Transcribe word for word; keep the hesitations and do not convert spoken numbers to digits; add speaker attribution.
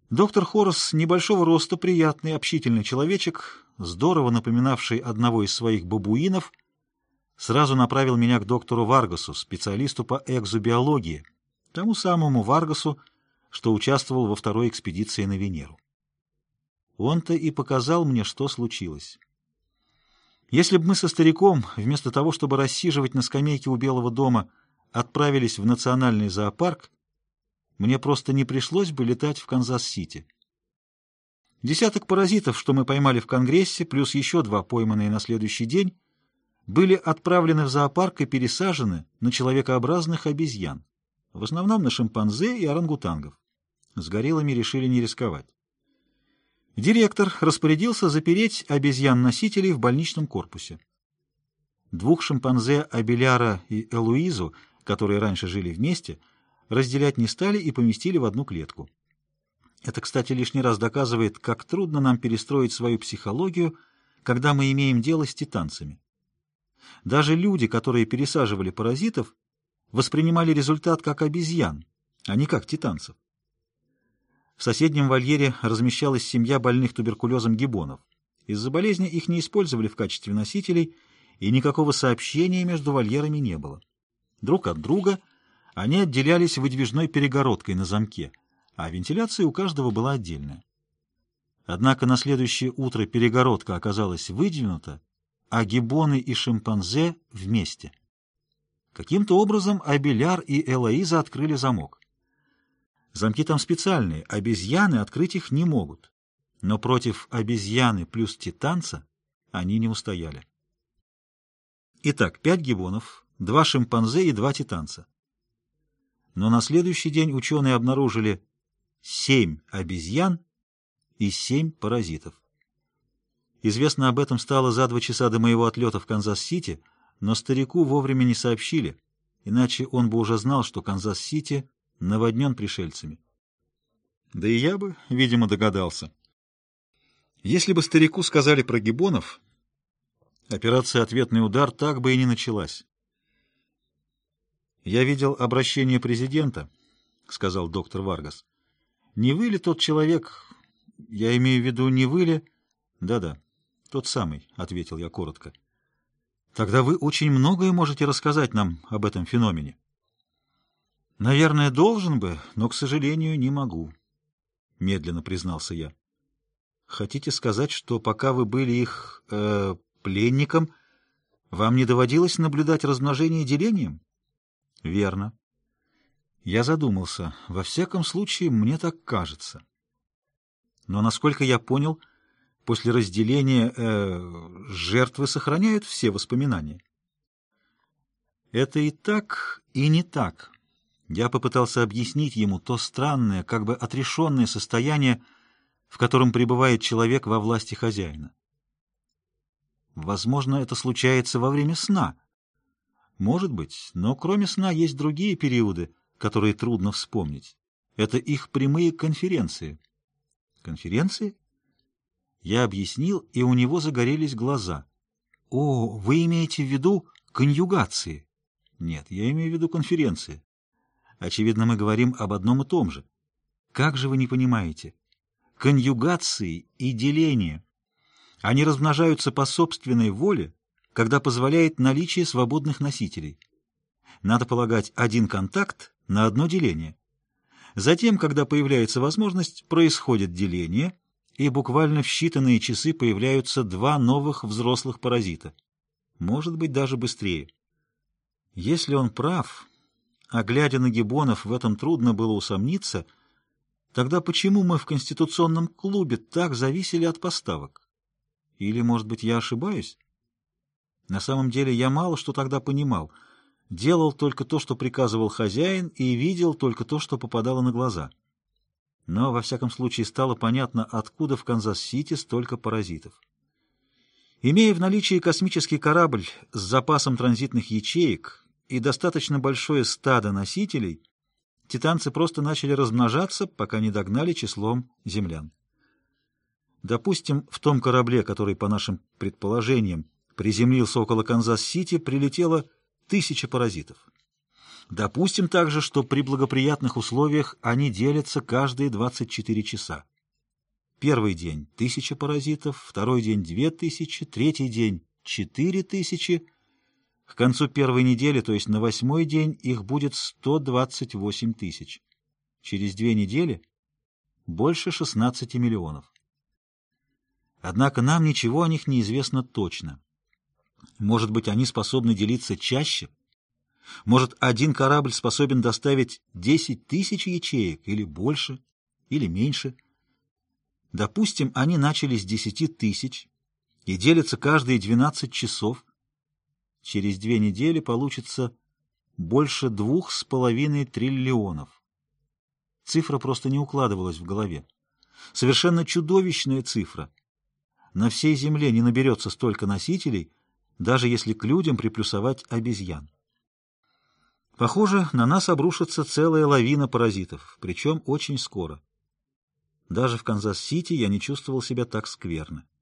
Speaker 1: Доктор Хорас, небольшого роста, приятный, общительный человечек, здорово напоминавший одного из своих бабуинов, сразу направил меня к доктору Варгасу, специалисту по экзобиологии, тому самому Варгасу, что участвовал во второй экспедиции на Венеру. Он-то и показал мне, что случилось. Если бы мы со стариком, вместо того, чтобы рассиживать на скамейке у Белого дома, отправились в национальный зоопарк, мне просто не пришлось бы летать в Канзас-Сити. Десяток паразитов, что мы поймали в Конгрессе, плюс еще два, пойманные на следующий день, были отправлены в зоопарк и пересажены на человекообразных обезьян, в основном на шимпанзе и орангутангов. С гориллами решили не рисковать. Директор распорядился запереть обезьян-носителей в больничном корпусе. Двух шимпанзе Абеляра и Элуизу, которые раньше жили вместе, разделять не стали и поместили в одну клетку. Это, кстати, лишний раз доказывает, как трудно нам перестроить свою психологию, когда мы имеем дело с титанцами. Даже люди, которые пересаживали паразитов, воспринимали результат как обезьян, а не как титанцев. В соседнем вольере размещалась семья больных туберкулезом гиббонов. Из-за болезни их не использовали в качестве носителей, и никакого сообщения между вольерами не было. Друг от друга они отделялись выдвижной перегородкой на замке, а вентиляция у каждого была отдельная. Однако на следующее утро перегородка оказалась выдвинута, а гиббоны и шимпанзе вместе. Каким-то образом Абеляр и Элоиза открыли замок. Замки там специальные, обезьяны открыть их не могут. Но против обезьяны плюс титанца они не устояли. Итак, пять гиббонов, два шимпанзе и два титанца. Но на следующий день ученые обнаружили семь обезьян и семь паразитов. Известно об этом стало за два часа до моего отлета в Канзас-Сити, но старику вовремя не сообщили, иначе он бы уже знал, что Канзас-Сити наводнен пришельцами. Да и я бы, видимо, догадался. Если бы старику сказали про гиббонов, операция «Ответный удар» так бы и не началась. «Я видел обращение президента», — сказал доктор Варгас. «Не вы ли тот человек? Я имею в виду, не вы ли?» «Да-да, тот самый», — ответил я коротко. «Тогда вы очень многое можете рассказать нам об этом феномене». «Наверное, должен бы, но, к сожалению, не могу», — медленно признался я. «Хотите сказать, что пока вы были их э, пленником, вам не доводилось наблюдать размножение делением?» «Верно». Я задумался. Во всяком случае, мне так кажется. Но, насколько я понял, после разделения э, жертвы сохраняют все воспоминания. Это и так, и не так. Я попытался объяснить ему то странное, как бы отрешенное состояние, в котором пребывает человек во власти хозяина. Возможно, это случается во время сна. Может быть, но кроме сна есть другие периоды, которые трудно вспомнить. Это их прямые конференции. Конференции? Я объяснил, и у него загорелись глаза. О, вы имеете в виду конъюгации? Нет, я имею в виду конференции. Очевидно, мы говорим об одном и том же. Как же вы не понимаете? Конъюгации и деление. Они размножаются по собственной воле, когда позволяет наличие свободных носителей. Надо полагать, один контакт на одно деление. Затем, когда появляется возможность, происходит деление, и буквально в считанные часы появляются два новых взрослых паразита. Может быть, даже быстрее. Если он прав, а глядя на гиббонов, в этом трудно было усомниться, тогда почему мы в Конституционном клубе так зависели от поставок? Или, может быть, я ошибаюсь? На самом деле я мало что тогда понимал. Делал только то, что приказывал хозяин, и видел только то, что попадало на глаза. Но, во всяком случае, стало понятно, откуда в Канзас-Сити столько паразитов. Имея в наличии космический корабль с запасом транзитных ячеек и достаточно большое стадо носителей, титанцы просто начали размножаться, пока не догнали числом землян. Допустим, в том корабле, который, по нашим предположениям, приземлился около Канзас-Сити, прилетело тысяча паразитов. Допустим также, что при благоприятных условиях они делятся каждые двадцать четыре часа. Первый день — тысяча паразитов, второй день — две тысячи, третий день — четыре тысячи. К концу первой недели, то есть на восьмой день, их будет сто двадцать восемь тысяч. Через две недели — больше шестнадцати миллионов. Однако нам ничего о них не известно точно. Может быть, они способны делиться чаще? Может, один корабль способен доставить десять тысяч ячеек, или больше, или меньше? Допустим, они начали с десяти тысяч и делятся каждые двенадцать часов. Через две недели получится больше двух с половиной триллионов. Цифра просто не укладывалась в голове. Совершенно чудовищная цифра. На всей Земле не наберется столько носителей, даже если к людям приплюсовать обезьян. Похоже, на нас обрушится целая лавина паразитов, причем очень скоро. Даже в Канзас-Сити я не чувствовал себя так скверно.